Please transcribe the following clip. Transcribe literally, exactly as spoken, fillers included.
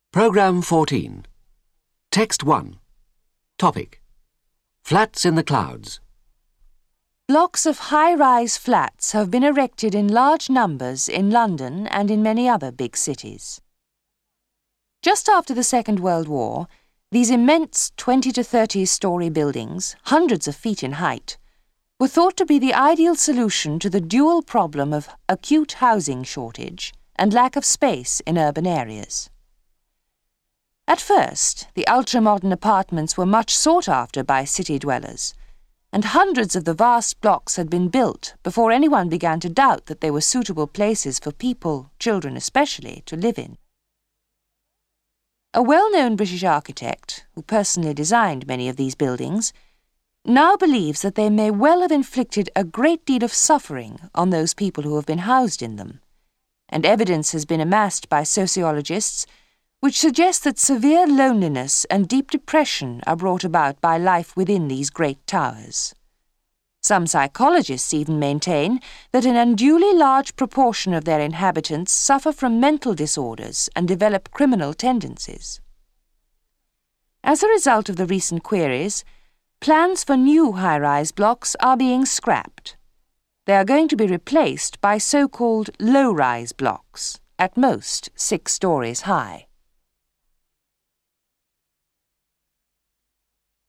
Programme fourteen. Text one. Topic: Flats in the clouds. Blocks of high-rise flats have been erected in large numbers in London and in many other big cities. Just after the Second World War, these immense twenty to thirty storey buildings, hundreds of feet in height, were thought to be the ideal solution to the dual problem of acute housing shortage and lack of space in urban areas. At first, the ultra-modern apartments were much sought after by city dwellers, and hundreds of the vast blocks had been built before anyone began to doubt that they were suitable places for people, children especially, to live in. A well-known British architect, who personally designed many of these buildings, now believes that they may well have inflicted a great deal of suffering on those people who have been housed in them, and evidence has been amassed by sociologists which suggests that severe loneliness and deep depression are brought about by life within these great towers. Some psychologists even maintain that an unduly large proportion of their inhabitants suffer from mental disorders and develop criminal tendencies. As a result of the recent queries, plans for new high-rise blocks are being scrapped. They are going to be replaced by so-called low-rise blocks, at most six stories high.